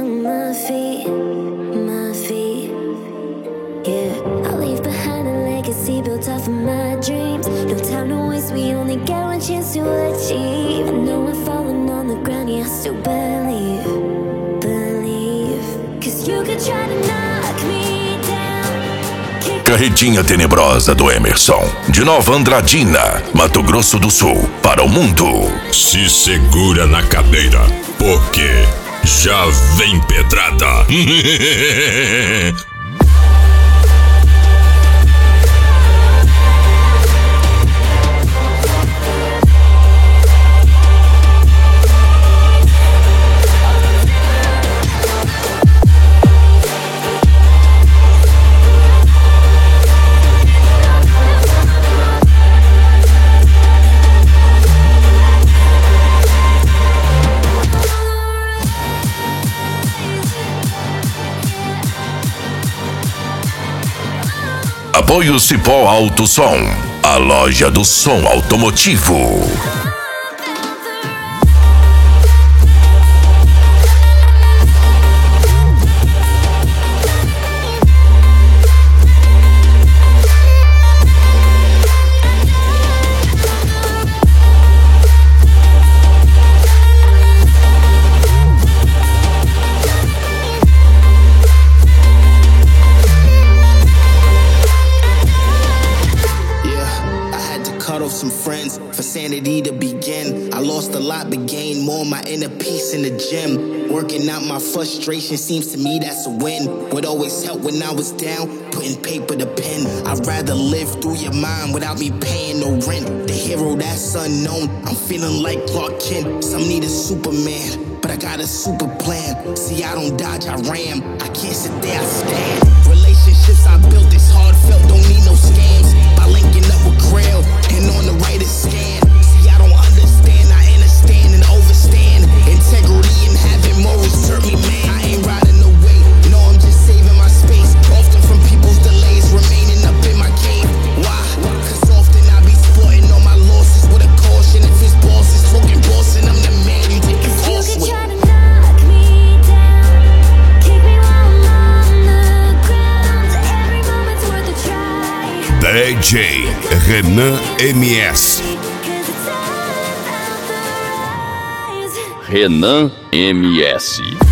on my feet, my feet. Yeah, I'll leave behind a legacy built off of my dreams. No time to waste, we only get one chance to achieve. I know I'm falling on the ground, yeah, I still believe. Cause you could try to knock me down. Carretinha Tenebrosa do Emerson, de Nova Andradina, Mato Grosso do Sul, para o mundo. Se segura na cadeira, porque já vem pedrada. Apoio Cipó Alto Som, a loja do som automotivo. Some friends for sanity to begin. I lost a lot but gained more, my inner peace in the gym. Working out my frustration, seems to me that's a win. Would always help when I was down, putting paper to pen. I'd rather live through your mind without me paying no rent. The hero that's unknown, I'm feeling like Clark Kent. Some need a Superman, but I got a super plan. See, I don't dodge, I ram. I can't sit there, I stand. Relationships I built is heartfelt, don't need no scams. By linking up with Grail and on the right is scan. See, I don't understand, I understand and overstand. Integrity and having morals hurt me, man. I ain't riding away, no, I'm just saving my space. Often from people's delays, remaining up in my game. Why? Cause often I be sporting all my losses with a caution. If his boss is talking boss and I'm the man you take a course with. DJ Renan MS. Renan MS.